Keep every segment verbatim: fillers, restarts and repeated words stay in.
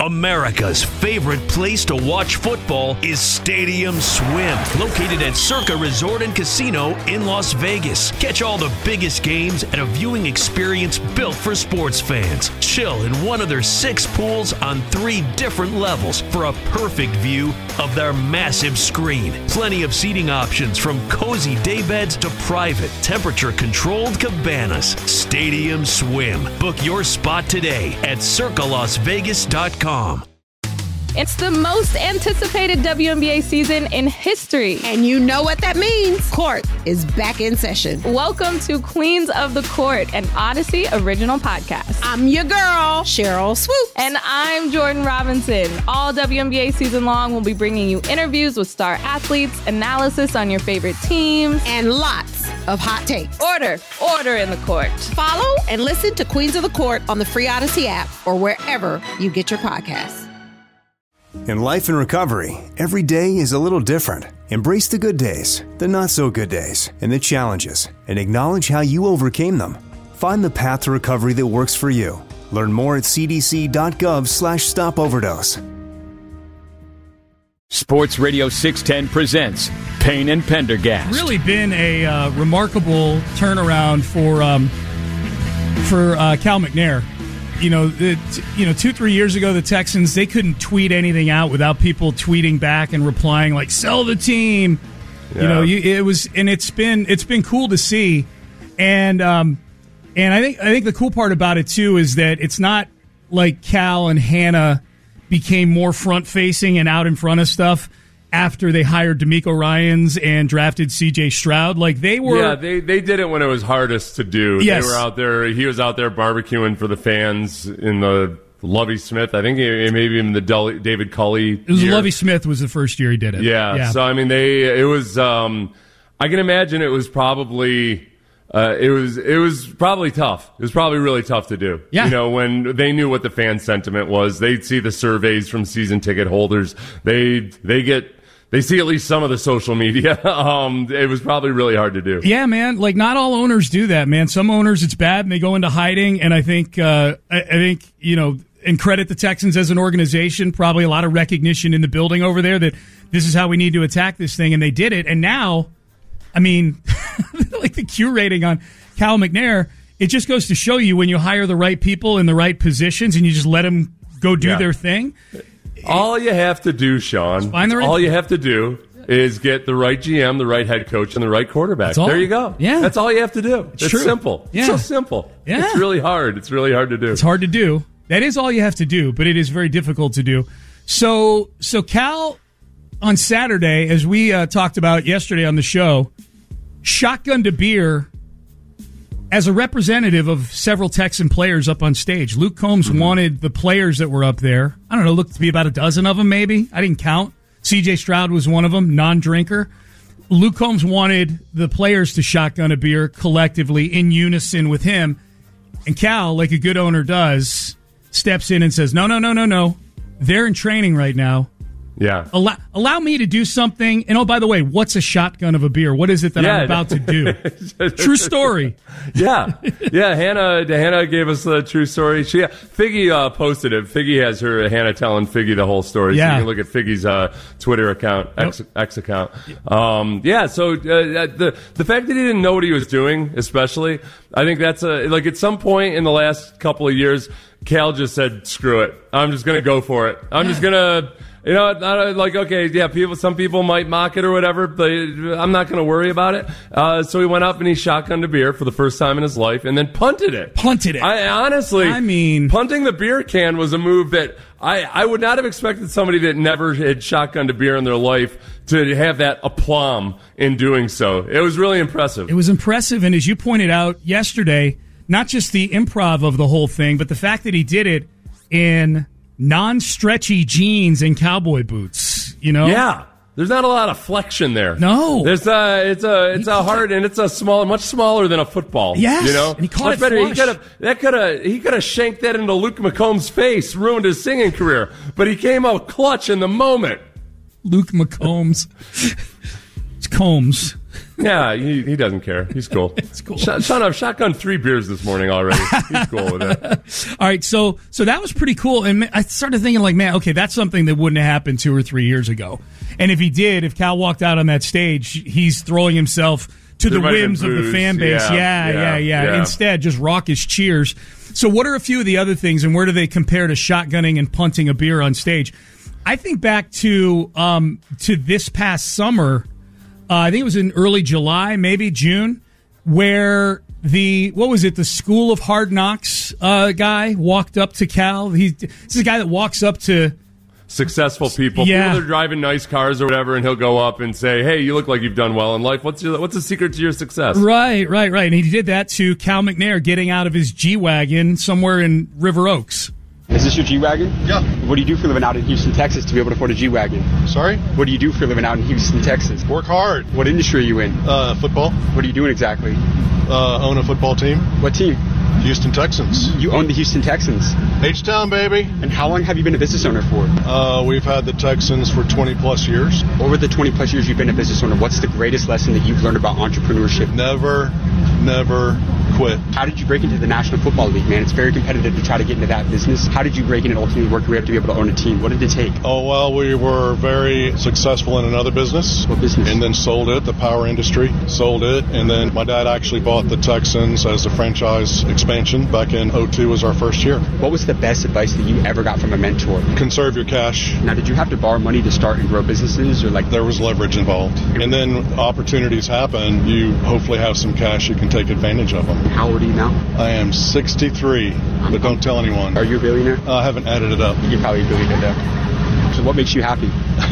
America's favorite place to watch football is Stadium Swim, located at Circa Resort and Casino in Las Vegas. Catch all the biggest games at a viewing experience built for sports fans. Chill in one of their six pools on three different levels for a perfect view of their massive screen. Plenty of seating options from cozy daybeds to private, temperature-controlled cabanas. Stadium Swim. Book your spot today at circa las vegas dot com. It's the most anticipated W N B A season in history. And you know what that means. Court is back in session. Welcome to Queens of the Court, an Odyssey original podcast. I'm your girl, Cheryl Swoop. And I'm Jordan Robinson. All W N B A season long, we'll be bringing you interviews with star athletes, analysis on your favorite teams, and lots of hot takes. Order, order in the court. Follow and listen to Queens of the Court on the free Odyssey app or wherever you get your podcasts. In life and recovery, every day is a little different. Embrace the good days, the not so good days, and the challenges, and acknowledge how you overcame them. Find the path to recovery that works for you. Learn more at c d c dot gov slash stop overdose. Sports Radio six ten presents Payne and Pendergast. Really been a uh, remarkable turnaround for um, for uh, Cal McNair. You know, it, you know, two, three years ago, the Texans, they couldn't tweet anything out without people tweeting back and replying like, sell the team. Yeah. You know, you, it was, and it's been, it's been cool to see. And, um, and I think, I think the cool part about it too is that it's not like Cal and Hannah became more front facing and out in front of stuff after they hired D'Amico Ryans and drafted C J Stroud. Like they were... Yeah, they, they did it when it was hardest to do. Yes. They were out there, he was out there barbecuing for the fans in the Lovie Smith. I think it, maybe even the Del- David Culley It was year. Lovie Smith was the first year he did it. Yeah, yeah. So I mean, they, it was, um, I can imagine it was probably... Uh, it was it was probably tough. It was probably really tough to do. Yeah. You know, when they knew what the fan sentiment was, they'd see the surveys from season ticket holders. They they get they see at least some of the social media. um, it was probably really hard to do. Yeah, man. Like not all owners do that, man. Some owners it's bad and they go into hiding. And I think uh, I, I think you know, and credit the Texans as an organization. Probably a lot of recognition in the building over there that this is how we need to attack this thing, and they did it. And now, I mean. Like the Q rating on Cal McNair, it just goes to show you when you hire the right people in the right positions and you just let them go do yeah. their thing. All you have to do, Sean, find the right all you have to do is get the right G M, the right head coach, and the right quarterback. There you go. Yeah. That's all you have to do. It's, it's true. simple. Yeah. It's so simple. Yeah. It's really hard. It's really hard to do. It's hard to do. That is all you have to do, but it is very difficult to do. So, so Cal on Saturday, as we uh, talked about yesterday on the show, shotgunned a beer as a representative of several Texan players up on stage. Luke Combs mm-hmm. wanted the players that were up there. I don't know, looked to be about a dozen of them maybe. I didn't count. C J Stroud was one of them, non-drinker. Luke Combs wanted the players to shotgun a beer collectively in unison with him. And Cal, like a good owner does, steps in and says, no, no, no, no, no. They're in training right now. Yeah. Allow, allow me to do something. And oh, by the way, what's a shotgun of a beer? What is it that yeah. I'm about to do? True story. Yeah. Yeah. Hannah Hannah gave us the true story. She Figgy uh, posted it. Figgy has her Hannah telling Figgy the whole story. Yeah. So you can look at Figgy's uh, Twitter account, X, Nope. X account. Um, yeah. So uh, the the fact that he didn't know what he was doing, especially, I think that's a like at some point in the last couple of years, Cal just said, "Screw it. I'm just gonna go for it. I'm just gonna." You know, not like, okay, yeah, people. Some people might mock it or whatever, but I'm not going to worry about it. Uh, so he went up and he shotgunned a beer for the first time in his life and then punted it. Punted it. I honestly, I mean, punting the beer can was a move that I, I would not have expected somebody that never had shotgunned a beer in their life to have that aplomb in doing so. It was really impressive. It was impressive, and as you pointed out yesterday, not just the improv of the whole thing, but the fact that he did it in non-stretchy jeans and cowboy boots, you know? Yeah. There's not a lot of flexion there. No. There's a, it's a, it's a hard, and it's a small, much smaller than a football. Yes. You know? And he caught much it better. flush. He could have, that could have, he could have shanked that into Luke McCombs' face, ruined his singing career. But he came out clutch in the moment. Luke McCombs. It's Combs. Yeah, he, he doesn't care. He's cool. It's cool. Sh- Sean, I've shotgunned three beers this morning already. He's cool with it. All right, so so that was pretty cool. And I started thinking, like, man, okay, that's something that wouldn't have happened two or three years ago. And if he did, if Cal walked out on that stage, he's throwing himself to There the might have whims been of the boos. fan base. Yeah, Yeah, yeah, yeah, yeah, yeah. Instead, just raucous cheers. So what are a few of the other things, and where do they compare to shotgunning and punting a beer on stage? I think back to um, to this past summer. Uh, I think it was in early July, maybe June, where the, what was it, the School of Hard Knocks uh, guy walked up to Cal. He, this is a guy that walks up to... Successful people, Yeah. people that are driving nice cars or whatever, and he'll go up and say, hey, you look like you've done well in life. What's your, what's the secret to your success? Right, right, right. And he did that to Cal McNair getting out of his G-Wagon somewhere in River Oaks. Is this your G-Wagon? Yeah. What do you do for a living out in Houston, Texas to be able to afford a G-Wagon? Sorry? What do you do for a living out in Houston, Texas? Work hard. What industry are you in? Uh, football. What are you doing exactly? Uh, own a football team. What team? Houston Texans. You own the Houston Texans. H-Town, baby. And how long have you been a business owner for? Uh, we've had the Texans for twenty plus years. Over the twenty plus years you've been a business owner, what's the greatest lesson that you've learned about entrepreneurship? Never, never quit. How did you break into the National Football League, man? It's very competitive to try to get into that business. How did you break in and ultimately work your way up to be able to own a team? What did it take? Oh, well, we were very successful in another business. What business? And then sold it, the power industry, sold it. And then my dad actually bought the Texans as a franchise expansion. Back in oh two was our first year. What was the best advice that you ever got from a mentor? Conserve your cash. Now, did you have to borrow money to start and grow businesses, or like There was leverage involved. And then opportunities happen. You hopefully have some cash. You can take advantage of them. how old are you now? I am sixty-three, but don't tell anyone. Are you a billionaire? I haven't added it up. You're probably a billionaire though. So what makes you happy?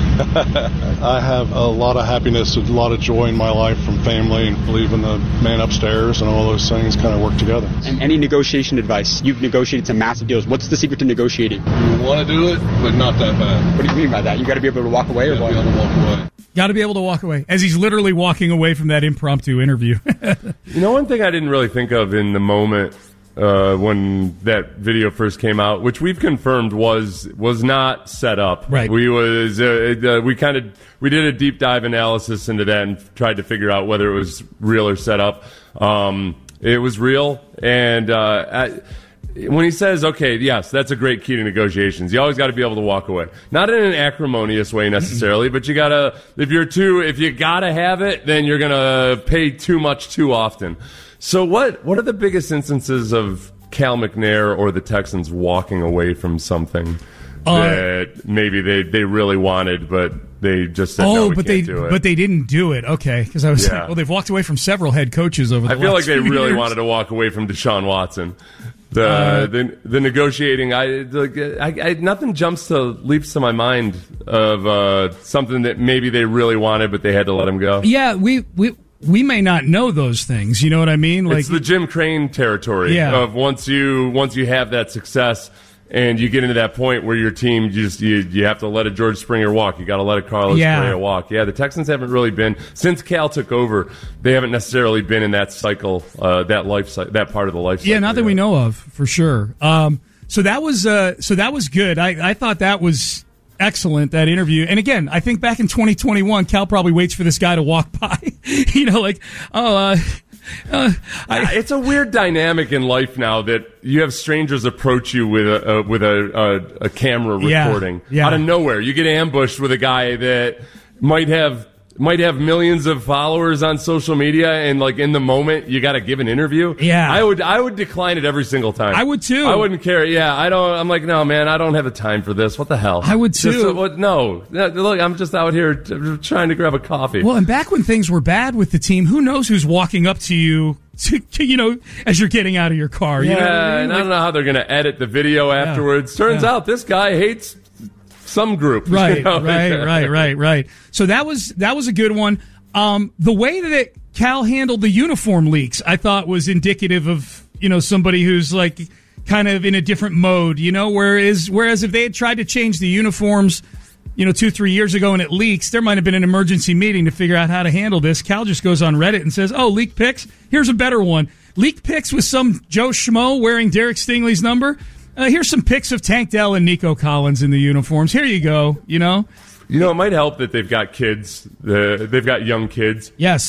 I have a lot of happiness, a lot of joy in my life from family and believing the man upstairs and all those things kind of work together. And any negotiation advice? You've negotiated some massive deals. What's the secret to negotiating? You want to do it, but not that bad. What do you mean by that? You got to be able to walk away, or You what? gotta be able to walk away. Got to be able to walk away, as he's literally walking away from that impromptu interview. You know, one thing I didn't really think of in the moment uh, when that video first came out, which we've confirmed was was not set up. Right. We was uh, uh, we kind of we did a deep dive analysis into that and tried to figure out whether it was real or set up. Um, it was real, and uh, I, when he says, okay, yes, that's a great key to negotiations. You always got to be able to walk away. Not in an acrimonious way necessarily, but you got to, if you're too, if you got to have it, then you're going to pay too much too often. So what, what are the biggest instances of Cal McNair or the Texans walking away from something Uh, that maybe they, they really wanted, but they just said, oh, no, we but can't they do it. but they didn't do it. Okay, because I was Yeah. like, well, they've walked away from several head coaches over the I feel like last they few really years. wanted to walk away from Deshaun Watson. The Uh, the, the negotiating, I, the, I, I nothing jumps to leaps to my mind of uh, something that maybe they really wanted, but they had to let him go. Yeah, we we we may not know those things. You know what I mean? Like It's the Jim Crane territory Yeah. of once you once you have that success. And you get into that point where your team, you just you, you have to let a George Springer walk. You got to let a Carlos Yeah. Correa walk. Yeah, the Texans haven't really been since Cal took over. They haven't necessarily been in that cycle, uh, that life, cy- that part of the life cycle. yeah, not that yet. we know of for sure. Um, so that was uh, so that was good. I, I thought that was excellent, that interview. And again, I think back in twenty twenty-one, Cal probably waits for this guy to walk by. you know, like oh. Uh, Uh, I, It's a weird dynamic in life now that you have strangers approach you with a, uh, with a, a, a camera Yeah, recording yeah. out of nowhere. You get ambushed with a guy that might have might have millions of followers on social media, and like in the moment, you got to give an interview. Yeah. I would I would decline it every single time. I would too. I wouldn't care. Yeah, I don't. I'm like, no, man, I don't have the time for this. What the hell? I would too. Just, uh, what, no, No, look, I'm just out here t- trying to grab a coffee. well, and back when things were bad with the team, who knows who's walking up to you, to, to, you know, as you're getting out of your car. Yeah, you know what I mean? and I Like- don't know how they're going to edit the video afterwards. Turns Yeah. out this guy hates some group. Right, you know? right, right, right, right. So that was that was a good one. Um, the way that Cal handled the uniform leaks, I thought was indicative of, you know, somebody who's like kind of in a different mode, you know, whereas whereas if they had tried to change the uniforms, you know, two, three years ago and it leaks, there might have been an emergency meeting to figure out how to handle this. Cal just goes on Reddit and says, oh, leak pics? Here's a better one. Leak pics with some Joe Schmo wearing Derek Stingley's number. Uh, here's some pics of Tank Dell and Nico Collins in the uniforms. Here you go, you know. You know, it might help that they've got kids. Uh, they've got young kids. Yes.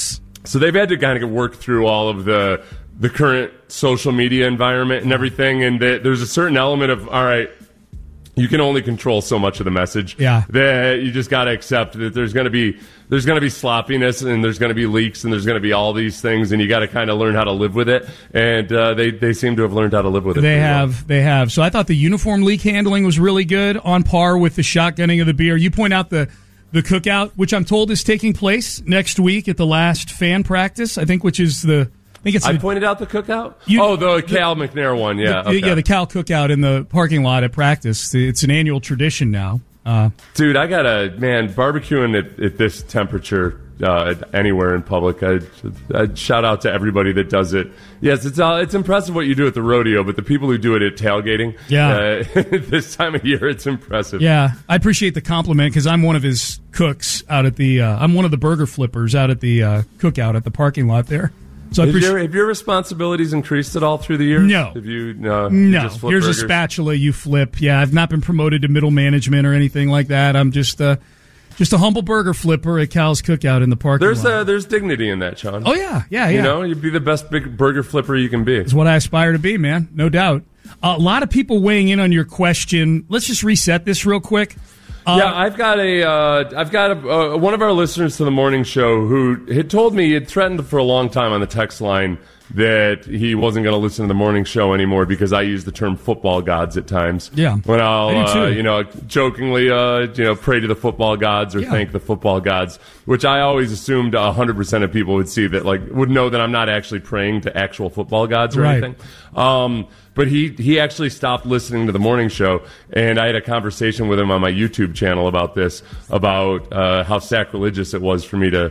So they've had to kind of work through all of the the current social media environment and everything, and they, there's a certain element of, all right, you can only control so much of the message. Yeah. That you just got to accept that there's going to be there's going to be sloppiness, and there's going to be leaks, and there's going to be all these things, and you got to kind of learn how to live with it. And uh, they they seem to have learned how to live with it. They have, well. they have. So I thought the uniform leak handling was really good, on par with the shotgunning of the beer. You point out the the cookout, which I'm told is taking place next week at the last fan practice. I think, which is the. I, think it's I the, pointed out the cookout? You, oh, the Cal the, McNair one, yeah. The, okay. Yeah, the Cal cookout in the parking lot at practice. It's an annual tradition now. Uh, Dude, I got a, man, barbecuing at, at this temperature uh, anywhere in public. I, I shout out to everybody that does it. Yes, it's uh, it's impressive what you do at the rodeo, but the people who do it at tailgating, yeah. uh, this time of year, it's impressive. Yeah, I appreciate the compliment because I'm one of his cooks out at the, uh, I'm one of the burger flippers out at the uh, cookout at the parking lot there. So have, appreci- your, have your responsibilities increased at all through the years? No. Have you, no. No. You just flip Here's burgers? a spatula you flip. Yeah, I've not been promoted to middle management or anything like that. I'm just uh, just a humble burger flipper at Cal's Cookout in the parking There's lot. Uh, there's dignity in that, Sean. Oh, yeah. Yeah, yeah. You know, you'd be the best big burger flipper you can be. It's what I aspire to be, man. No doubt. Uh, a lot of people weighing in on your question. Let's just reset this real quick. Uh, yeah, I've got a, uh, I've got a, uh, one of our listeners to the morning show who had told me, he had threatened for a long time on the text line that he wasn't going to listen to the morning show anymore because I use the term football gods at times. Yeah. When I'll, I do too. uh, you know, jokingly, uh, you know, pray to the football gods or Yeah. thank the football gods, which I always assumed one hundred percent of people would see that, like, would know that I'm not actually praying to actual football gods or Right. anything. Um, But he, he actually stopped listening to the morning show, and I had a conversation with him on my YouTube channel about this, about uh, how sacrilegious it was for me to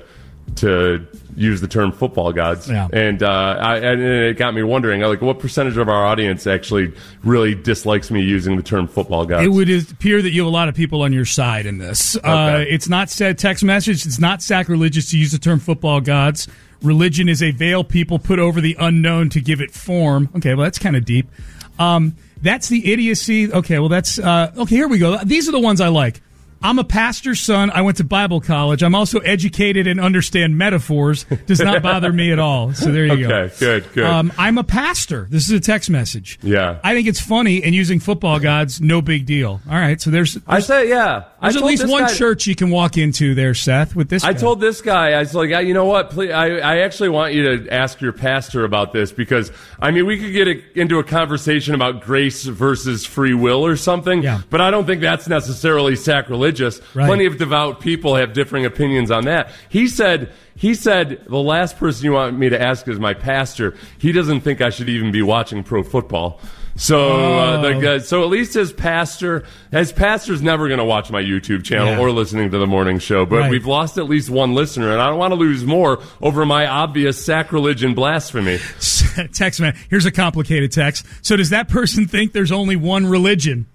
to use the term football gods. Yeah. And, uh, I, and it got me wondering, like, what percentage of our audience actually really dislikes me using the term football gods? It would appear that you have a lot of people on your side in this. Okay. Uh, it's not said text message. It's not sacrilegious to use the term football gods. Religion is a veil people put over the unknown to give it form. Okay, well, that's kind of deep. Um, that's the idiocy. Okay, well, that's... Uh, okay, here we go. These are the ones I like. I'm a pastor's son. I went to Bible college. I'm also educated and understand metaphors. Does not bother me at all. So there you okay, go. Okay, good, good. Um, I'm a pastor. This is a text message. Yeah. I think it's funny, and using football gods, no big deal. All right, so there's... there's I say, yeah. I There's at told least this one guy- church you can walk into there, Seth, with this I guy. told this guy, I was like, "Yeah, you know what? Please, I, I actually want you to ask your pastor about this because, I mean, we could get a, into a conversation about grace versus free will or something, Yeah. but I don't think that's necessarily sacrilegious. Right. Plenty of devout people have differing opinions on that. He said, he said, the last person you want me to ask is my pastor. He doesn't think I should even be watching pro football. So, uh, Oh. the, uh, so at least his pastor, his pastor's never going to watch my YouTube channel Yeah. or listening to the morning show. But Right. we've lost at least one listener, and I don't want to lose more over my obvious sacrilege and blasphemy. Text man. Here's a complicated text. So does that person think there's only one religion?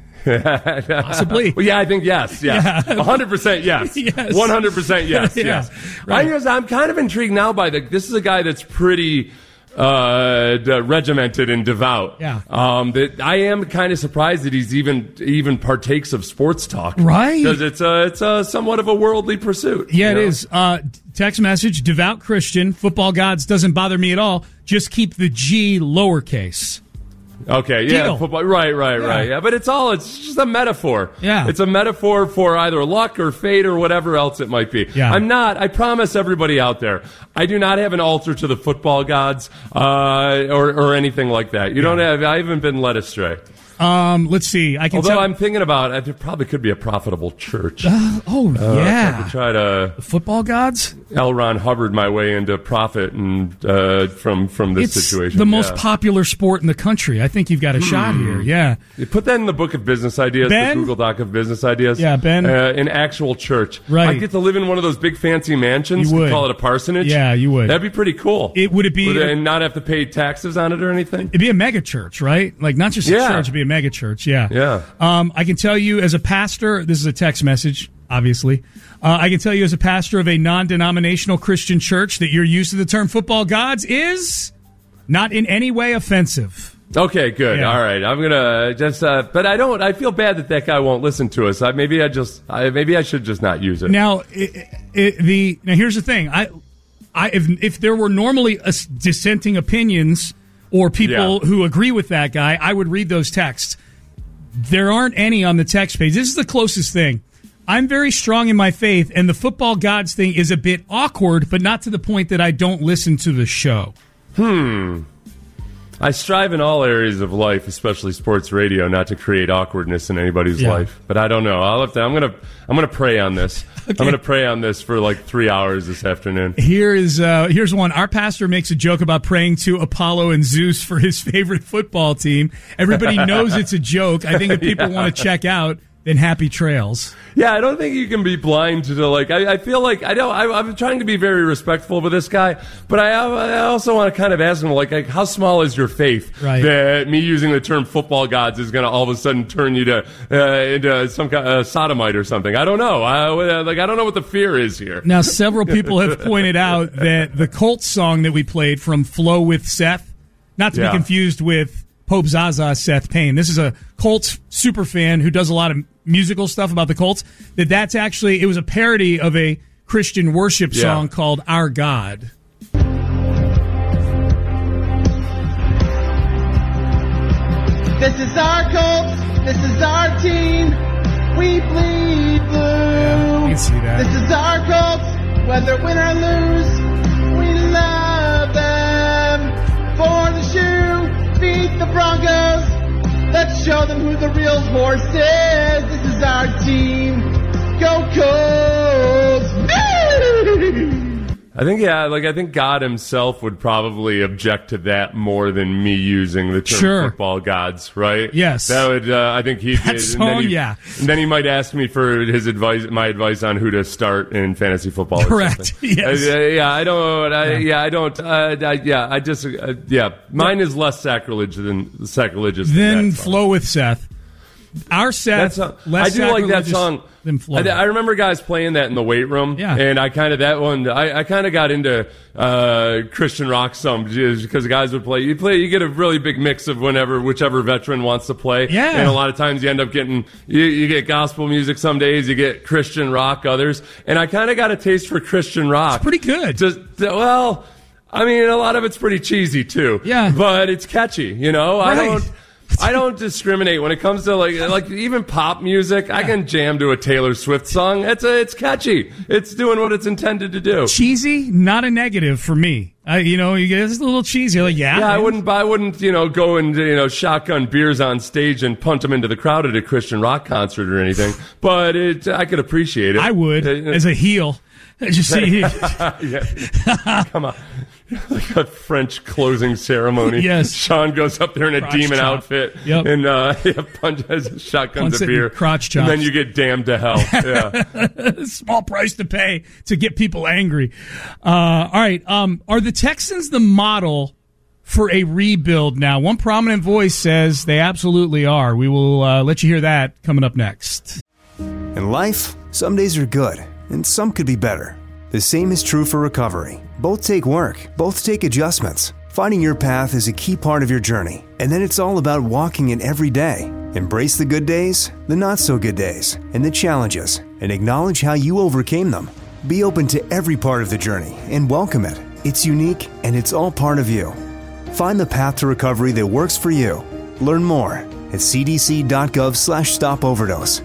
Possibly. Well, yeah, I think yes, yes, Yeah. one hundred percent yes, Yes. one hundred percent yes, Yeah. yes. Right. I'm, just, I'm kind of intrigued now by the. This is a guy that's pretty uh, d- regimented and devout. Yeah. Um, that I am kind of surprised that he's even even partakes of sports talk, Right. Because it's a it's a somewhat of a worldly pursuit. Yeah, you it know? is. Uh, text message, devout Christian, football gods doesn't bother me at all. Just keep the G lowercase. Okay, yeah, Deal. football, right, right, Yeah. right, yeah. But it's all, it's just a metaphor. Yeah. It's a metaphor for either luck or fate or whatever else it might be. Yeah. I'm not, I promise everybody out there, I do not have an altar to the football gods, uh, or, or anything like that. You don't have, I haven't been led astray. Um, let's see. I can Although tell. I'm thinking about, it, there probably could be a profitable church. oh, Uh, yeah. to try to Football gods? L. Ron Hubbard my way into profit and uh, from from this It's situation. the most yeah. popular sport in the country. I think you've got a shot here. Yeah. You put that in the book of business ideas, Ben? the Google Doc of business ideas. Yeah, Ben. Uh, in actual church. Right. I get to live in one of those big fancy mansions. You would. Call it a parsonage. Yeah, you would. That'd be pretty cool. It would it be Would, and not have to pay taxes on it or anything. It'd be a mega church, right? Like not just a Yeah. church, it'd be a mega church. Yeah. Yeah. Um, I can tell you as a pastor, this is a text message, obviously. Uh, I can tell you as a pastor of a non-denominational Christian church that your use of the term football gods is not in any way offensive. Okay, good. Yeah. All right, I'm gonna just. Uh, but I don't. I feel bad that that guy won't listen to us. I, maybe I just. I, maybe I should just not use it. Now, it, it, the now here's the thing. I I if if there were normally uh, dissenting opinions or people Yeah. who agree with that guy, I would read those texts. There aren't any on the text page. This is the closest thing. I'm very strong in my faith, and the football gods thing is a bit awkward, but not to the point that I don't listen to the show. Hmm. I strive in all areas of life, especially sports radio, not to create awkwardness in anybody's Yeah. life. But I don't know. I'll have to. I'm gonna. I'm gonna pray on this. Okay. I'm gonna pray on this for like three hours this afternoon. Here is uh, here's one. Our pastor makes a joke about praying to Apollo and Zeus for his favorite football team. Everybody knows it's a joke. I think if people Yeah. want to check out, then happy trails. Yeah, I don't think you can be blind to the, like. I, I feel like I don't. I, I'm trying to be very respectful with this guy, but I, I also want to kind of ask him, like, like, how small is your faith Right. that me using the term football gods is going to all of a sudden turn you to uh, into some kind of sodomite or something? I don't know. I, like, I don't know what the fear is here. Now, several people have pointed out that the Colts song that we played from Flow with Seth, not to Yeah. be confused with Pope Zaza's Seth Payne. This is a Colts super fan who does a lot of musical stuff about the Colts. That that's actually, it was a parody of a Christian worship Yeah. song called Our God. This is our Colts. This is our team. We bleed blue. You can see that. This is our Colts. Whether win or lose, we love them. For the shoe, beat the Broncos. Let's show them who the real horse is. This is our team. Go Colts! I think, yeah, like, I think God himself would probably object to that more than me using the term Sure. football gods, right? Yes. That would, uh, I think he'd, That and song, then he, yeah. And then he might ask me for his advice, my advice on who to start in fantasy football. or Correct. something. Yes. Uh, yeah, I don't, I, yeah, I don't, uh, I, yeah, I just, uh, yeah, mine is less sacrilege than, sacrilegious than Then that song. Flow with Seth. Our Seth, That song, less I do like that sacrilegious song. than Flow. I, I remember guys playing that in the weight room, Yeah. and I kind of that one. I, I kind of got into uh, Christian rock some just because guys would play. You play, you get a really big mix of whenever whichever veteran wants to play. Yeah. And a lot of times you end up getting you, you get gospel music. Some days you get Christian rock. Others, and I kind of got a taste for Christian rock. It's pretty good. Just well. I mean, a lot of it's pretty cheesy too. Yeah. But it's catchy, you know? I Right. don't I don't discriminate when it comes to like like even pop music. I can jam to a Taylor Swift song. It's a, it's catchy. It's doing what it's intended to do. Cheesy, not a negative for me. I, you know, you get it's a little cheesy. Like, yeah, Yeah, I man. wouldn't. I wouldn't. You know, go and you know shotgun beers on stage and punt them into the crowd at a Christian rock concert or anything. But it, I could appreciate it. I would Uh, as a heel. Just see, yeah. Come on. Like a French closing ceremony. Yes. Sean goes up there in a Crotch demon chop. outfit Yep. and uh, yeah, punches shotguns Punts of it in beer. crotch and then chops. you get damned to hell. Yeah. small price to pay to get people angry. Uh, all right, um, are the Texans the model for a rebuild now? One prominent voice says they absolutely are. We will uh, let you hear that coming up next. In life, some days are good, and some could be better. The same is true for recovery. Both take work, both take adjustments. Finding your path is a key part of your journey, and then it's all about walking it every day. Embrace the good days, the not so good days, and the challenges, and acknowledge how you overcame them. Be open to every part of the journey and welcome it. It's unique, and it's all part of you. Find the path to recovery that works for you. Learn more at c d c dot gov slash stop overdose.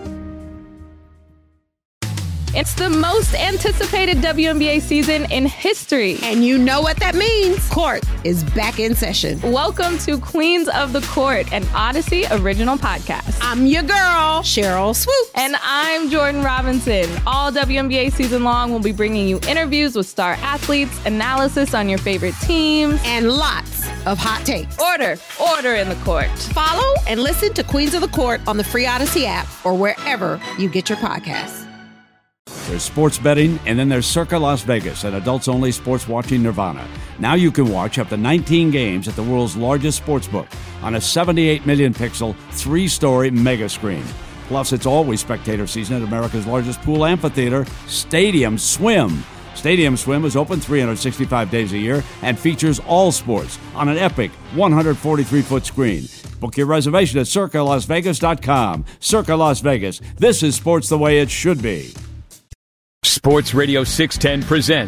It's the most anticipated W N B A season in history. And you know what that means. Court is back in session. Welcome to Queens of the Court, an Odyssey original podcast. I'm your girl, Cheryl Swoops. And I'm Jordan Robinson. All W N B A season long, we'll be bringing you interviews with star athletes, analysis on your favorite teams, and lots of hot takes. Order, order in the court. Follow and listen to Queens of the Court on the free Odyssey app or wherever you get your podcasts. There's sports betting, and then there's Circa Las Vegas, an adults-only sports watching nirvana. Now you can watch up to nineteen games at the world's largest sportsbook on a seventy-eight million pixel, three-story mega screen. Plus, it's always spectator season at America's largest pool amphitheater, Stadium Swim. Stadium Swim is open three hundred sixty-five days a year and features all sports on an epic one hundred forty-three foot screen. Book your reservation at circa las vegas dot com. Circa Las Vegas. This is sports the way it should be. Sports Radio six ten presents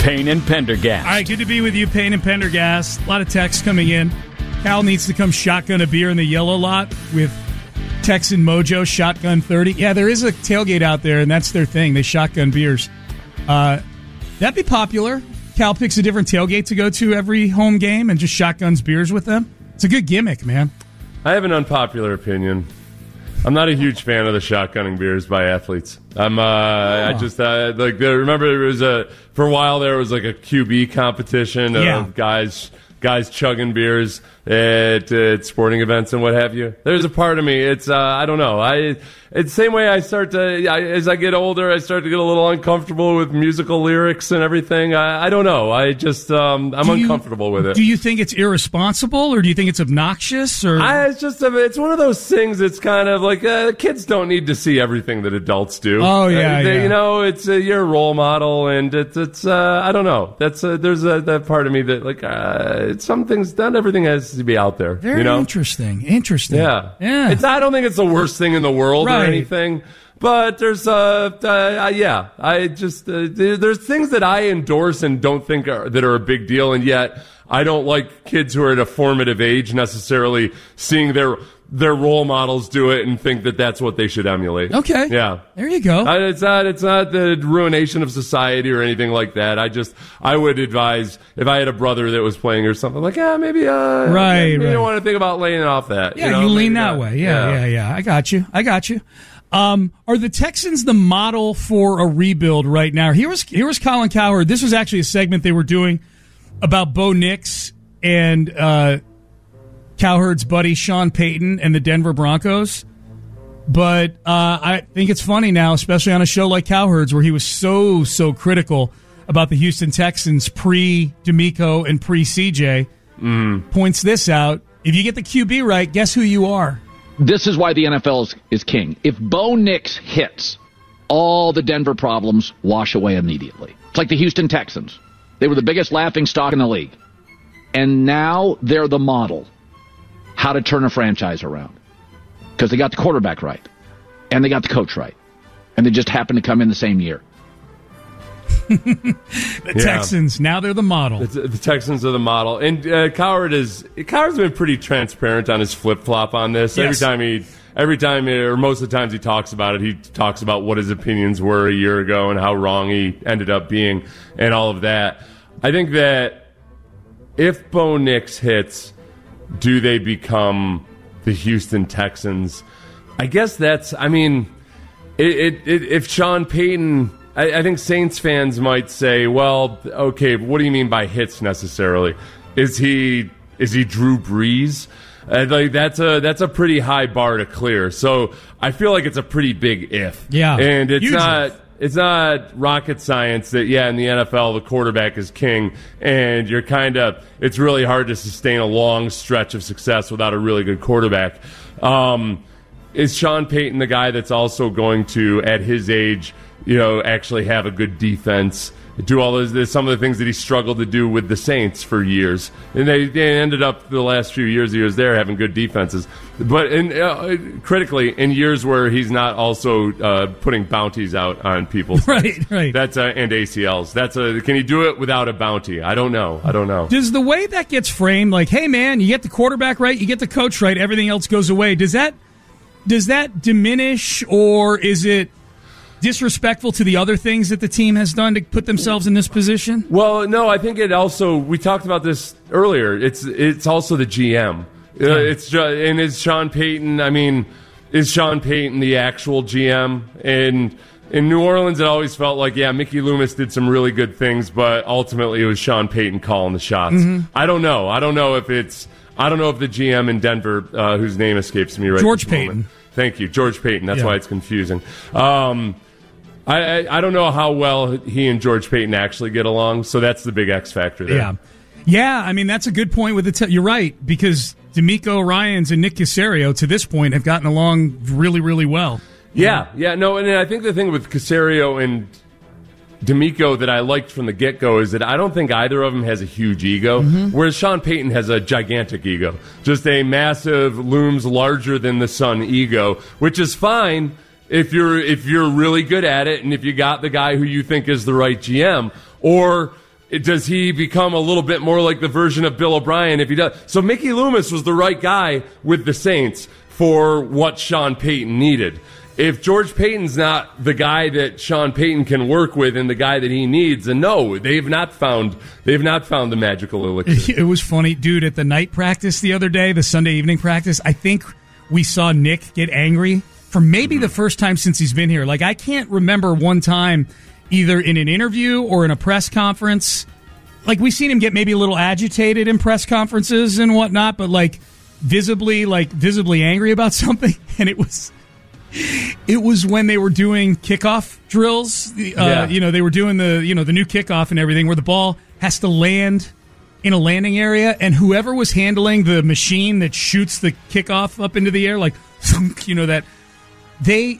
Payne and Pendergast. All right, good to be with you, Payne and Pendergast. A lot of texts coming in. Cal needs to come shotgun a beer in the yellow lot with Texan Mojo Shotgun thirty. Yeah, there is a tailgate out there, and that's their thing. They shotgun beers. Uh, that'd be popular. Cal picks a different tailgate to go to every home game and just shotguns beers with them. It's a good gimmick, man. I have an unpopular opinion. I'm not a huge fan of the shotgunning beers by athletes. I'm, uh, oh. I just, uh, like, remember there was a, for a while there was like a Q B competition of yeah. guys, guys chugging beers at, at sporting events and what have you. There's a part of me, it's, uh, I don't know. I, it's the same way I start to, I, as I get older, I start to get a little uncomfortable with musical lyrics and everything. I, I don't know. I just, um, I'm you, uncomfortable with it. Do you think it's irresponsible, or do you think it's obnoxious? Or I, it's just, it's one of those things that's kind of like, uh, kids don't need to see everything that adults do. Oh, yeah, uh, they, yeah. You know, it's, uh, you're a role model, and it's, it's, uh, I don't know. That's, uh, there's a, that part of me that, like, uh, some things, not everything has to be out there. Very you know? interesting. Interesting. Yeah. Yeah. It's, I don't think it's the worst thing in the world right. or anything. But there's, uh, uh, yeah, I just, uh, there's things that I endorse and don't think are, that are a big deal, and yet I don't like kids who are at a formative age necessarily seeing their their role models do it and think that that's what they should emulate. Okay. Yeah. There you go. I, it's not, it's not the ruination of society or anything like that. I just, I would advise if I had a brother that was playing or something like, yeah, maybe, uh, right, maybe right. you don't want to think about laying off that. Yeah, you, know? you lean maybe that not. way. Yeah, yeah, yeah, yeah. I got you. I got you. Um, are the Texans the model for a rebuild right now? Here was here was Colin Cowherd. This was actually a segment they were doing about Bo Nix and uh, Cowherd's buddy Sean Payton and the Denver Broncos. But uh, I think it's funny now, especially on a show like Cowherd's, where he was so, so critical about the Houston Texans pre-D'Amico and pre-C J. Mm. Points this out. If you get the Q B right, guess who you are? This is why the N F L is, is king. If Bo Nix hits, all the Denver problems wash away immediately. It's like the Houston Texans. They were the biggest laughing stock in the league. And now they're the model how to turn a franchise around. Because they got the quarterback right. And they got the coach right. And they just happened to come in the same year. the yeah. Texans, now they're the model. The, the Texans are the model. And uh, Cowherd is Cowherd's been pretty transparent on his flip-flop on this. Yes. Every time he every time he, or most of the times he talks about it, he talks about what his opinions were a year ago and how wrong he ended up being and all of that. I think that if Bo Nix hits, do they become the Houston Texans? I guess that's, I mean, it, it, it, if Sean Payton, I, I think Saints fans might say, well, okay, but what do you mean by hits necessarily? Is he is he Drew Brees? Uh, like that's a that's a pretty high bar to clear. So I feel like it's a pretty big if. Yeah, and it's huge not. if. It's not rocket science that, yeah, in the N F L, the quarterback is king, and you're kind of, it's really hard to sustain a long stretch of success without a really good quarterback. Um, is Sean Payton the guy that's also going to, at his age, you know, actually have a good defense, do all those, some of the things that he struggled to do with the Saints for years? And they, they ended up the last few years he was there having good defenses. But in, uh, critically, in years where he's not also uh, putting bounties out on people. Right, right. That's uh, and A C Ls. That's a, can he do it without a bounty? I don't know. I don't know. Does the way that gets framed, like, hey, man, you get the quarterback right, you get the coach right, everything else goes away, does that does that diminish, or is it disrespectful to the other things that the team has done to put themselves in this position? Well, no, I think it also, we talked about this earlier, it's it's also the G M. Uh, it's just, and is Sean Payton, I mean, is Sean Payton the actual G M? And in New Orleans, it always felt like, yeah, Mickey Loomis did some really good things, but ultimately it was Sean Payton calling the shots. Mm-hmm. I don't know. I don't know if it's, I don't know if the G M in Denver, uh, whose name escapes me right George at this Payton. moment. Thank you, George Payton. That's Yeah. why it's confusing. Um, I, I, I don't know how well he and George Payton actually get along, so that's the big X factor there. Yeah. Yeah, I mean, that's a good point with the te- you're right, because D'Amico Ryans and Nick Caserio, to this point, have gotten along really, really well. Yeah, yeah, no, and I think the thing with Caserio and D'Amico that I liked from the get-go is that I don't think either of them has a huge ego, Mm-hmm. whereas Sean Payton has a gigantic ego. Just a massive, looms larger than the sun ego, which is fine if you're if you're really good at it and if you got the guy who you think is the right G M. Or does he become a little bit more like the version of Bill O'Brien if he does? So Mickey Loomis was the right guy with the Saints for what Sean Payton needed. If George Payton's not the guy that Sean Payton can work with and the guy that he needs, then no, they've not found they've not found the magical elixir. It was funny, dude, at the night practice the other day, the Sunday evening practice, I think we saw Nick get angry for maybe mm-hmm. the first time since he's been here. Like, I can't remember one time either in an interview or in a press conference. Like, we've seen him get maybe a little agitated in press conferences and whatnot, but like visibly, like visibly angry about something. And it was, it was when they were doing kickoff drills. Uh, yeah. You know, they were doing the, you know, the new kickoff and everything where the ball has to land in a landing area, and whoever was handling the machine that shoots the kickoff up into the air, like, you know, that they,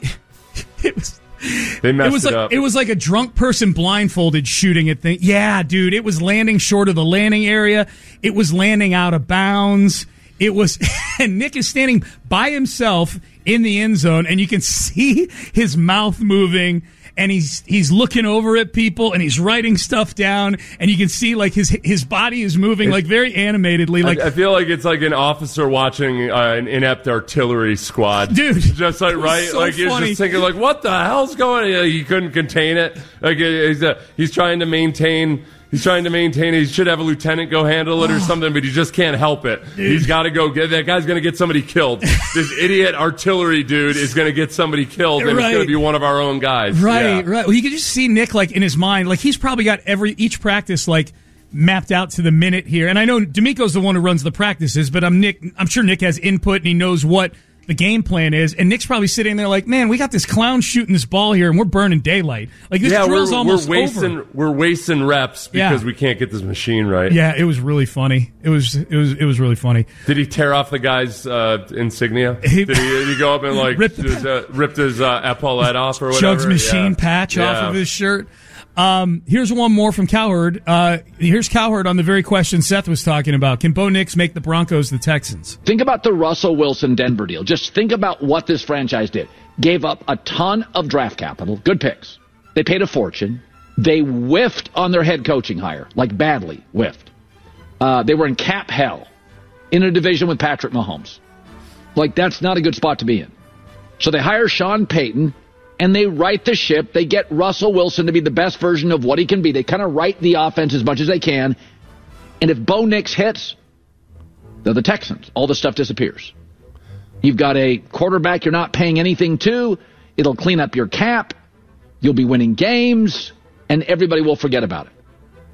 it was, They messed it was it like up. It was like a drunk person blindfolded shooting at thing. Yeah, dude, it was landing short of the landing area. It was landing out of bounds. It was, and Nick is standing by himself in the end zone, and you can see his mouth moving, and he's he's looking over at people, and he's writing stuff down, and you can see like his his body is moving like very animatedly. Like I, I feel like it's like an officer watching uh, an inept artillery squad, dude. Just like right, so like you're funny. just thinking like, what the hell's going on? He couldn't contain it. Like he's uh, he's trying to maintain. He's trying to maintain it. He should have a lieutenant go handle it or something, but he just can't help it. Dude. He's got to go get that guy's going to get somebody killed. This idiot artillery dude is going to get somebody killed, and right. It's going to be one of our own guys. Right, yeah. right. Well, you can just see Nick like in his mind, like he's probably got every each practice like mapped out to the minute here. And I know D'Amico's the one who runs the practices, but I'm Nick. I'm sure Nick has input and he knows what the game plan is, and Nick's probably sitting there like, man, we got this clown shooting this ball here, and we're burning daylight. Like this yeah, drill's we're, almost we're wasting, over. We're wasting reps because yeah. we can't get this machine right. Yeah, it was really funny. It was it was it was really funny. Did he tear off the guy's uh, insignia? Did he, did he go up and like ripped, his, uh, ripped his uh, epaulette off or whatever? Chug's machine yeah. patch yeah. off of his shirt. Um, here's one more from Cowherd. Uh, here's Cowherd on the very question Seth was talking about. Can Bo Nix make the Broncos the Texans? Think about the Russell Wilson Denver deal. Just think about what this franchise did. Gave up a ton of draft capital, good picks. They paid a fortune. They whiffed on their head coaching hire, like badly whiffed. Uh, they were in cap hell in a division with Patrick Mahomes. Like, that's not a good spot to be in. So they hire Sean Payton, and they right the ship. They get Russell Wilson to be the best version of what he can be. They kind of right the offense as much as they can. And if Bo Nix hits, they're the Texans. All the stuff disappears. You've got a quarterback you're not paying anything to. It'll clean up your cap. You'll be winning games, and everybody will forget about it.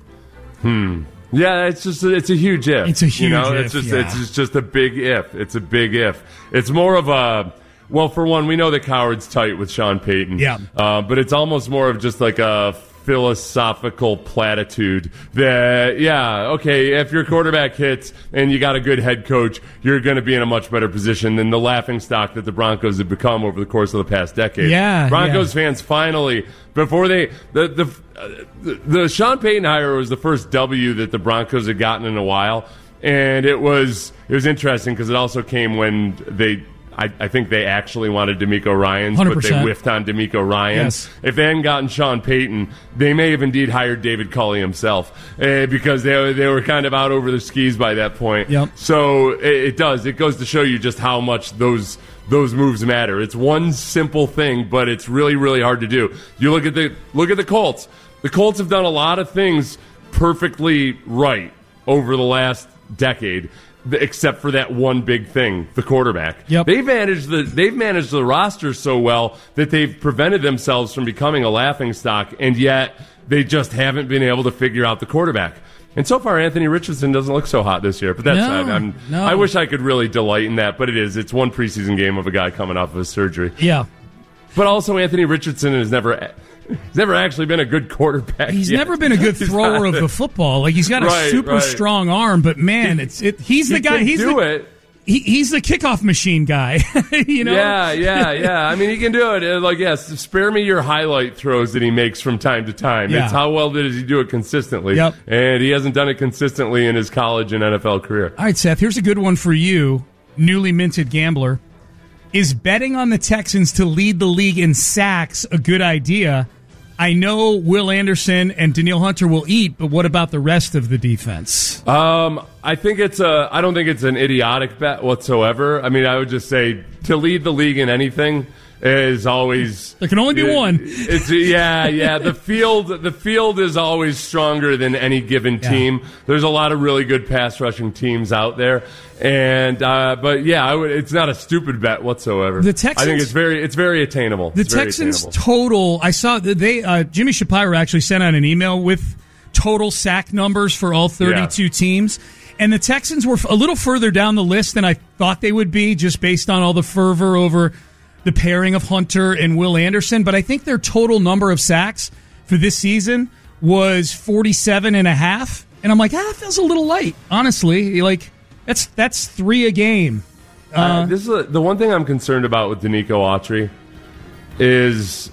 Hmm. Yeah, it's just it's a huge if. It's a huge you know? if. It's just yeah. it's just, just a big if. It's a big if. It's more of a. Well, for one, we know that Cowherd's tight with Sean Payton. Yeah. Uh, but it's almost more of just like a philosophical platitude that, yeah, okay, if your quarterback hits and you got a good head coach, you're going to be in a much better position than the laughingstock that the Broncos have become over the course of the past decade. Yeah. Broncos yeah. fans finally, before they, the, the, uh, the, the Sean Payton hire was the first W that the Broncos had gotten in a while. And it was, it was interesting because it also came when they, I, I think they actually wanted D'Amico Ryans, but they whiffed on D'Amico Ryans. Yes. If they hadn't gotten Sean Payton, they may have indeed hired David Culley himself uh, because they they were kind of out over their skis by that point. Yep. So it, it does. It goes to show you just how much those those moves matter. It's one simple thing, but it's really really hard to do. You look at the look at the Colts. The Colts have done a lot of things perfectly right over the last decade, except for that one big thing, the quarterback. Yep. They've managed the they've managed the roster so well that they've prevented themselves from becoming a laughingstock, and yet they just haven't been able to figure out the quarterback. And so far, Anthony Richardson doesn't look so hot this year. But that's no, I, I'm, no. I wish I could really delight in that, but it is. It's one preseason game of a guy coming off of his surgery. Yeah. But also, Anthony Richardson has never. He's never actually been a good quarterback. He's yet. never been a good thrower of the football. Like he's got a right, super right. strong arm, but man, it's it. He's the he guy. Can He's do the, it. He, he's the kickoff machine guy. you know? Yeah, yeah, yeah. I mean, he can do it. Like, yes, spare me your highlight throws that he makes from time to time. Yeah. It's how well does he do it consistently. Yep. And he hasn't done it consistently in his college and N F L career. All right, Seth. Here's a good one for you, newly minted gambler. Is betting on the Texans to lead the league in sacks a good idea? I know Will Anderson and Danielle Hunter will eat, but what about the rest of the defense? Um, I think it's a. I don't think it's an idiotic bet whatsoever. I mean, I would just say to lead the league in anything is always. There can only be it, one. It's yeah, yeah. The field, the field is always stronger than any given team. Yeah. There's a lot of really good pass rushing teams out there, and uh, but yeah, I would, it's not a stupid bet whatsoever. The Texans, I think it's very, it's very attainable. The it's very Texans attainable. total. I saw that they uh, Jimmy Shapiro actually sent out an email with total sack numbers for all thirty-two yeah. teams. And the Texans were a little further down the list than I thought they would be, just based on all the fervor over the pairing of Hunter and Will Anderson. But I think their total number of sacks for this season was forty-seven and a half. And I'm like, ah, that feels a little light, honestly. Like, that's that's three a game. Uh, uh, this is a, the one thing I'm concerned about with Danico Autry is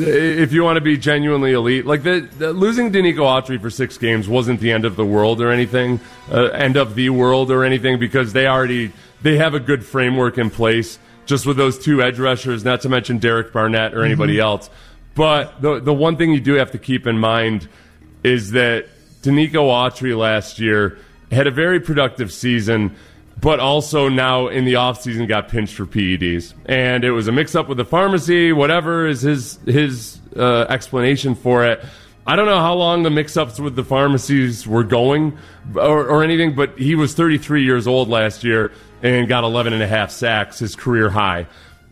if you want to be genuinely elite, like the, the losing Danico Autry for six games wasn't the end of the world or anything, uh, end of the world or anything, because they already they have a good framework in place just with those two edge rushers, not to mention Derek Barnett or anybody mm-hmm. else. But the the one thing you do have to keep in mind is that Danico Autry last year had a very productive season, but also now in the offseason got pinched for P E Ds. And it was a mix-up with the pharmacy, whatever is his his uh, explanation for it. I don't know how long the mix-ups with the pharmacies were going or, or anything, but he was thirty-three years old last year and got eleven and a half sacks, his career high.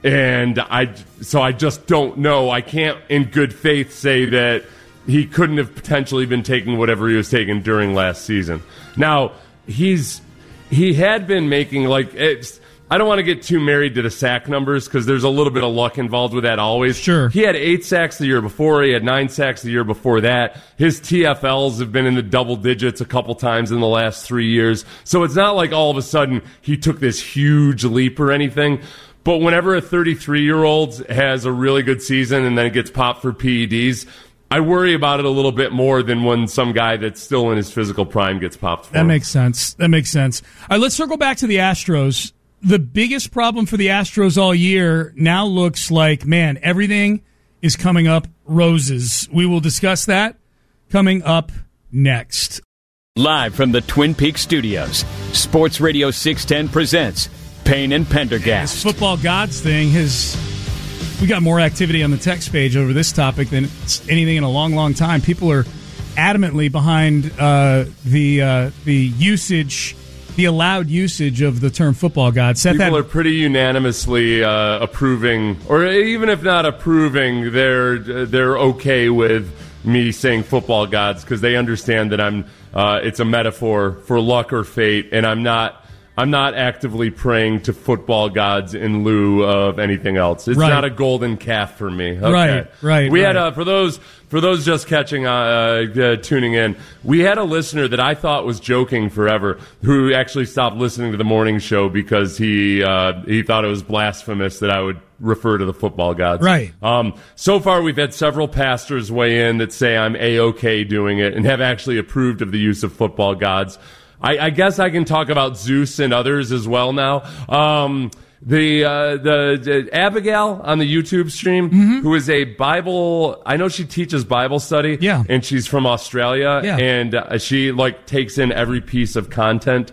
And I, so I just don't know. I can't in good faith say that he couldn't have potentially been taking whatever he was taking during last season. Now, he's he had been making, like, it's, I don't want to get too married to the sack numbers because there's a little bit of luck involved with that always. Sure. He had eight sacks the year before. He had nine sacks the year before that. His T F Ls have been in the double digits a couple times in the last three years. So it's not like all of a sudden he took this huge leap or anything. But whenever a thirty-three-year-old has a really good season and then it gets popped for P E Ds, I worry about it a little bit more than when some guy that's still in his physical prime gets popped for. That makes sense. That makes sense. All right, let's circle back to the Astros. The biggest problem for the Astros all year now looks like, man, everything is coming up roses. We will discuss that coming up next. Live from the Twin Peaks studios, Sports Radio six ten presents Payne and Pendergast. This football gods thing has... We got more activity on the text page over this topic than anything in a long, long time. People are adamantly behind uh, the uh, the usage, the allowed usage of the term football god. Seth People had, are pretty unanimously uh, approving, or even if not approving, they're they're okay with me saying football gods because they understand that I'm. Uh, it's a metaphor for luck or fate, and I'm not. I'm not actively praying to football gods in lieu of anything else. It's right. not a golden calf for me. Okay. Right, right. We right. had uh, for those for those just catching uh, uh, tuning in. We had a listener that I thought was joking forever, who actually stopped listening to the morning show because he uh, he thought it was blasphemous that I would refer to the football gods. Right. Um, so far, we've had several pastors weigh in that say I'm A-okay doing it and have actually approved of the use of football gods. I, I guess I can talk about Zeus and others as well now. Um, the, uh, the the Abigail on the YouTube stream, mm-hmm. who is a Bible, I know she teaches Bible study, yeah, and she's from Australia, yeah. and uh, she like takes in every piece of content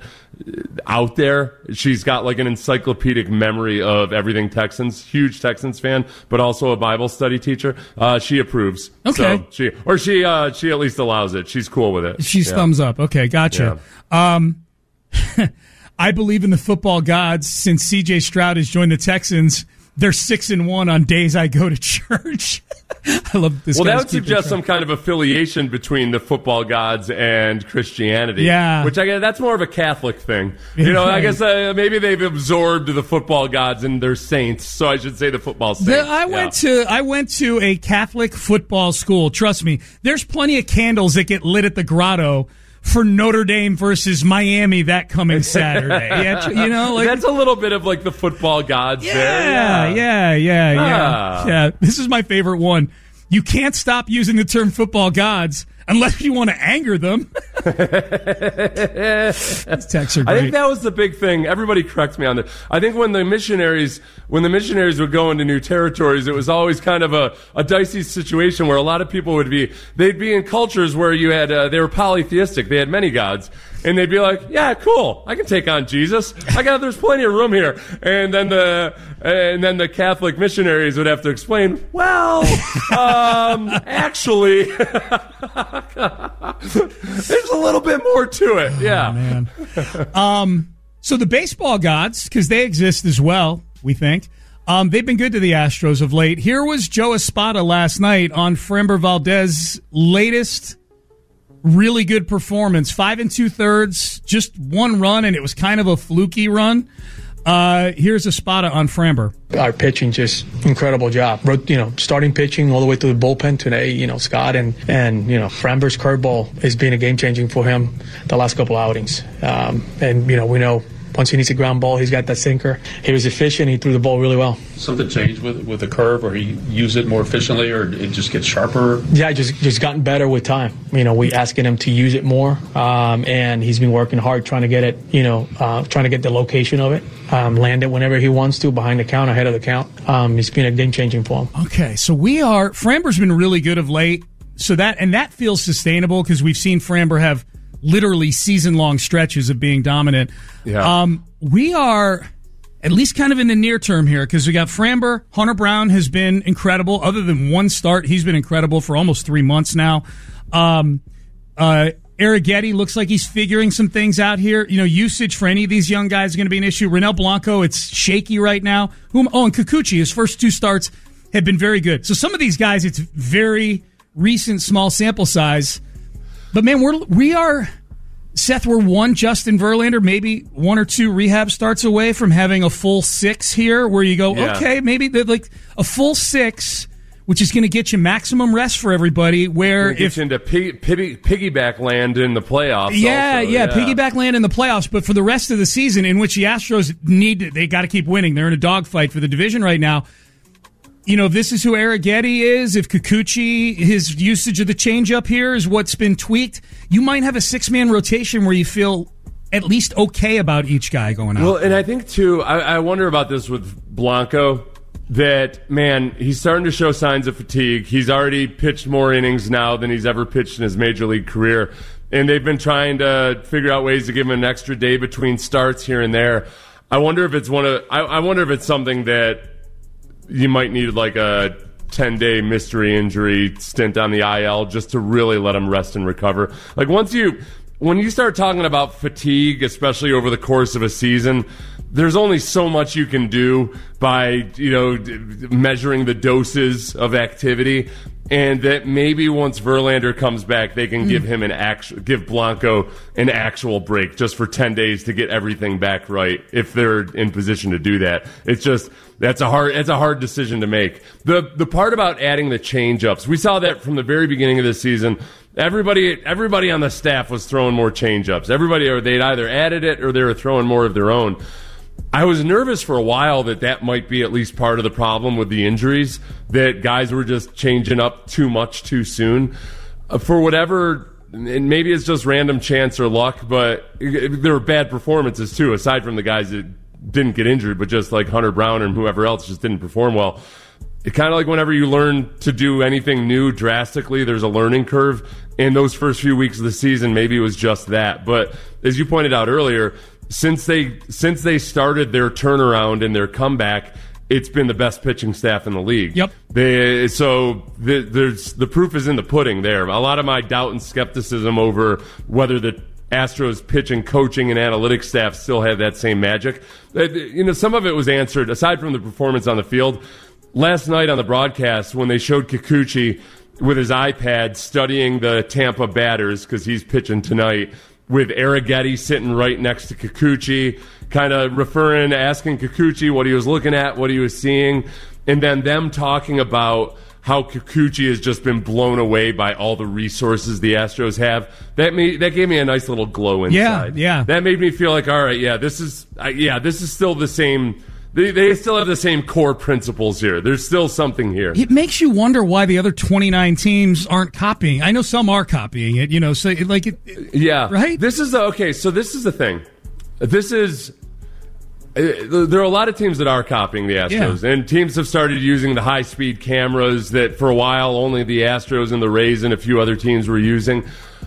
out there. She's got like an encyclopedic memory of everything Texans. Huge Texans fan, but also a Bible study teacher. Uh, she approves. Okay. So she or she uh, she at least allows it. She's cool with it. She's yeah. thumbs up. Okay, gotcha. Yeah. Um, I believe in the football gods since C J Stroud has joined the Texans. They're six and one on days I go to church. I love this. Well, that would suggest some kind of affiliation between the football gods and Christianity. Yeah, which I guess that's more of a Catholic thing. You know, I guess uh, maybe they've absorbed the football gods and they're saints. So I should say the football saints. The, I went yeah. to I went to a Catholic football school. Trust me, there's plenty of candles that get lit at the grotto for Notre Dame versus Miami that coming Saturday. Yeah, you know, like, that's a little bit of like the football gods yeah, there. Yeah, yeah, yeah, ah. yeah. Yeah, this is my favorite one. You can't stop using the term football gods unless you want to anger them. These texts are great. I think that was the big thing. Everybody corrects me on that. I think when the missionaries when the missionaries would go into new territories, it was always kind of a, a dicey situation where a lot of people would be they'd be in cultures where you had uh, they were polytheistic. They had many gods. And they'd be like, yeah, cool, I can take on Jesus. I got there's plenty of room here. And then the and then the Catholic missionaries would have to explain, well, um, actually, there's a little bit more to it. Yeah. Oh, man. um, so the baseball gods, because they exist as well, we think, um, they've been good to the Astros of late. Here was Joe Espada last night on Framber Valdez's latest really good performance. Five and two thirds, just one run, and it was kind of a fluky run. Uh, here's Espada on Framber. Our pitching, just incredible job. You know, starting pitching all the way through the bullpen today. You know, Scott and and you know Framber's curveball has been a game changing for him the last couple outings. Um, and you know, we know once he needs a ground ball, he's got that sinker. He was efficient. He threw the ball really well. Something changed with with the curve, or he used it more efficiently, or it just gets sharper? Yeah, just just gotten better with time. You know, we asking him to use it more, um, and he's been working hard trying to get it. You know, uh, trying to get the location of it, um, land it whenever he wants to, behind the count, ahead of the count. Um, it's been a game changing for him. Okay, so we are Framber's been really good of late. So that and that feels sustainable because we've seen Framber have literally season-long stretches of being dominant. Yeah. Um, we are at least kind of in the near term here because we got Framber. Hunter Brown has been incredible. Other than one start, he's been incredible for almost three months now. Um, uh, Arrighetti looks like he's figuring some things out here. You know, usage for any of these young guys is going to be an issue. Renel Blanco, it's shaky right now. Whom, oh, and Kikuchi, his first two starts have been very good. So some of these guys, it's very recent, small sample size. But, man, we're, we are, Seth, we're one Justin Verlander, maybe one or two rehab starts away from having a full six here where you go, yeah. okay, maybe like a full six, which is going to get you maximum rest for everybody. Where it if gets into pig, pig, piggyback land in the playoffs. Yeah, also, yeah, yeah, piggyback land in the playoffs. But for the rest of the season, in which the Astros need, to, they got to keep winning. They're in a dogfight for the division right now. You know, this is who Arrighetti is. If Kikuchi, his usage of the changeup here is what's been tweaked, you might have a six-man rotation where you feel at least okay about each guy going out. Well, and I think, too, I, I wonder about this with Blanco, that, man, he's starting to show signs of fatigue. He's already pitched more innings now than he's ever pitched in his major league career. And they've been trying to figure out ways to give him an extra day between starts here and there. I wonder if it's one of, I, I wonder if it's something that you might need like a ten-day mystery injury stint on the I L just to really let him rest and recover. Like once you, when you start talking about fatigue, especially over the course of a season, there's only so much you can do by, you know, measuring the doses of activity. And that maybe once Verlander comes back, they can mm. give him an actual, give Blanco an actual break just for ten days to get everything back right if they're in position to do that. It's just, that's a hard, it's a hard decision to make. The, the part about adding the change-ups, we saw that from the very beginning of the season. Everybody, everybody on the staff was throwing more change-ups. Everybody, or they'd either added it or they were throwing more of their own. I was nervous for a while that that might be at least part of the problem with the injuries, that guys were just changing up too much too soon. Uh, for whatever, and maybe it's just random chance or luck, but it, there were bad performances too, aside from the guys that didn't get injured, but just like Hunter Brown and whoever else just didn't perform well. It kind of like whenever you learn to do anything new drastically, there's a learning curve. In those first few weeks of the season, maybe it was just that. But as you pointed out earlier, Since they since they started their turnaround and their comeback, it's been the best pitching staff in the league. Yep. They, so the, there's the proof is in the pudding there. A lot of my doubt and skepticism over whether the Astros pitching, coaching, and analytics staff still have that same magic. You know, some of it was answered aside from the performance on the field. Last night on the broadcast, when they showed Kikuchi with his iPad studying the Tampa batters because he's pitching tonight, with Arrighetti sitting right next to Kikuchi, kind of referring, asking Kikuchi what he was looking at, what he was seeing, and then them talking about how Kikuchi has just been blown away by all the resources the Astros have. That made, that gave me a nice little glow inside. Yeah, yeah. That made me feel like, all right, yeah, this is, uh, yeah, this is still the same. They, they still have the same core principles here. There's still something here. It makes you wonder why the other twenty-nine teams aren't copying. I know some are copying it, you know, so it, like it, it yeah. Right? This is the, okay, so this is the thing. This is uh, there are a lot of teams that are copying the Astros, yeah. and teams have started using the high-speed cameras that for a while only the Astros and the Rays and a few other teams were using.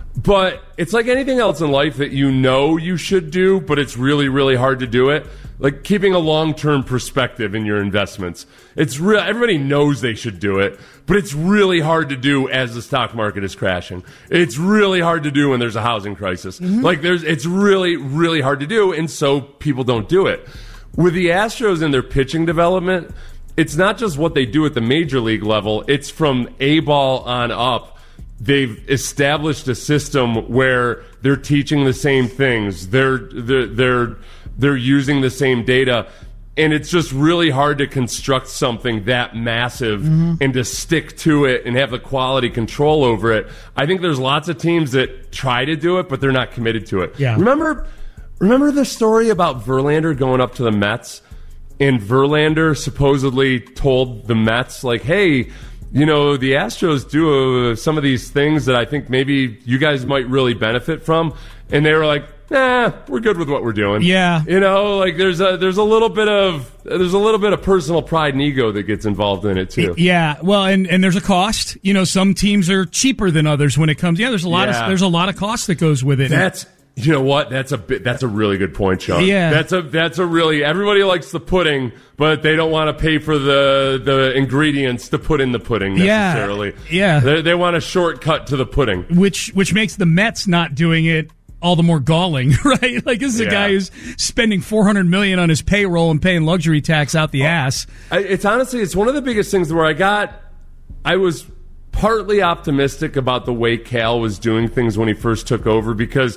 But it's like anything else in life that you know you should do, but it's really, really hard to do it. Like keeping a long-term perspective in your investments. It's real. Everybody knows they should do it, but it's really hard to do as the stock market is crashing. It's really hard to do when there's a housing crisis. Mm-hmm. Like there's, it's really, really hard to do, and so people don't do it. With the Astros and their pitching development, it's not just what they do at the major league level. It's from A ball on up. They've established a system where they're teaching the same things. They're they're they're they're using the same data, and it's just really hard to construct something that massive mm-hmm. and to stick to it and have the quality control over it. I think there's lots of teams that try to do it, but they're not committed to it. Yeah. Remember, remember the story about Verlander going up to the Mets, and Verlander supposedly told the Mets, like, "Hey, you know, the Astros do uh, some of these things that I think maybe you guys might really benefit from," and they were like, "Nah, we're good with what we're doing." Yeah, you know, like there's a there's a little bit of there's a little bit of personal pride and ego that gets involved in it too. Yeah, well, and, and there's a cost. You know, some teams are cheaper than others when it comes. Yeah, there's a lot yeah. of there's a lot of cost that goes with it. That's. You know what? That's a bit, that's a really good point, Sean. Yeah. That's a that's a really everybody likes the pudding, but they don't want to pay for the, the ingredients to put in the pudding necessarily. Yeah. yeah. They, they want a shortcut to the pudding. Which which makes the Mets not doing it all the more galling, right? Like this is yeah. a guy who's spending four hundred million dollars on his payroll and paying luxury tax out the oh, ass. I, it's honestly it's one of the biggest things where I got I was partly optimistic about the way Cal was doing things when he first took over, because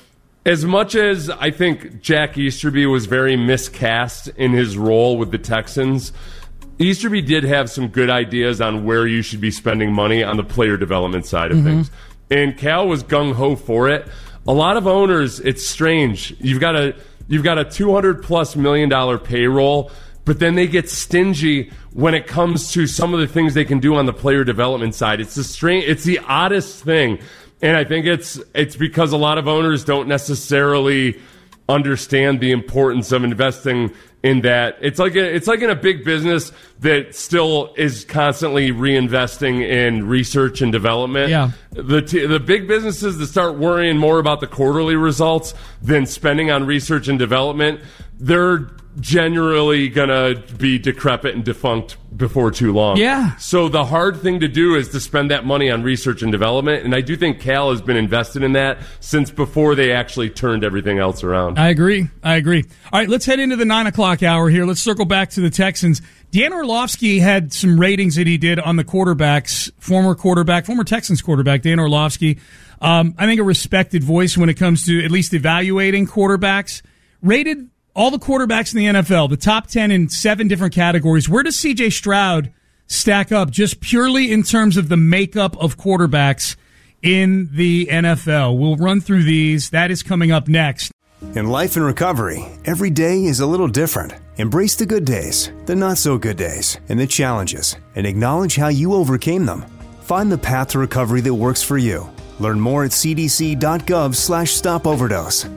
as much as I think Jack Easterby was very miscast in his role with the Texans, Easterby did have some good ideas on where you should be spending money on the player development side of mm-hmm. things. And Cal was gung-ho for it. A lot of owners, it's strange. You've got a you've got a two hundred plus million dollar payroll, but then they get stingy when it comes to some of the things they can do on the player development side. It's the strange, it's the oddest thing. And I think it's it's because a lot of owners don't necessarily understand the importance of investing in that. It's like a, it's like in a big business that still is constantly reinvesting in research and development. Yeah. The t- the big businesses that start worrying more about the quarterly results than spending on research and development, they're generally going to be decrepit and defunct before too long. Yeah. So the hard thing to do is to spend that money on research and development, and I do think Cal has been invested in that since before they actually turned everything else around. I agree. I agree. All right, let's head into the nine o'clock hour here. Let's circle back to the Texans. Dan Orlovsky had some ratings that he did on the quarterbacks, former quarterback, former Texans quarterback, Dan Orlovsky. Um, I think a respected voice when it comes to at least evaluating quarterbacks. Rated all the quarterbacks in the N F L, the top ten in seven different categories. Where does C J Stroud stack up just purely in terms of the makeup of quarterbacks in the N F L? We'll run through these. That is coming up next. In life and recovery, every day is a little different. Embrace the good days, the not so good days, and the challenges, and acknowledge how you overcame them. Find the path to recovery that works for you. Learn more at cdc.gov slash stop overdose.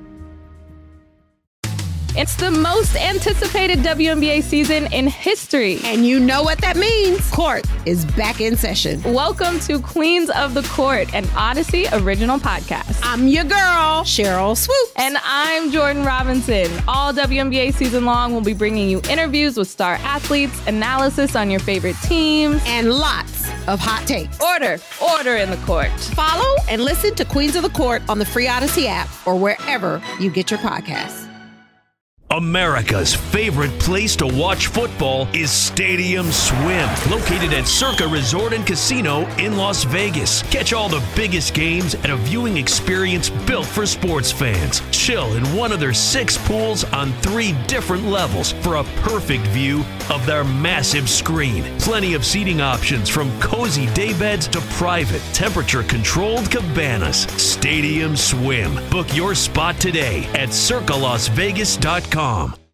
It's the most anticipated W N B A season in history. And you know what that means. Court is back in session. Welcome to Queens of the Court, an Odyssey original podcast. I'm your girl, Cheryl Swoop. And I'm Jordan Robinson. All W N B A season long, we'll be bringing you interviews with star athletes, analysis on your favorite teams, and lots of hot takes. Order, order in the court. Follow and listen to Queens of the Court on the free Odyssey app or wherever you get your podcasts. America's favorite place to watch football is Stadium Swim, located at Circa Resort and Casino in Las Vegas. Catch all the biggest games at a viewing experience built for sports fans. Chill in one of their six pools on three different levels for a perfect view of their massive screen. Plenty of seating options from cozy daybeds to private, temperature-controlled cabanas. Stadium Swim. Book your spot today at circa las vegas dot com.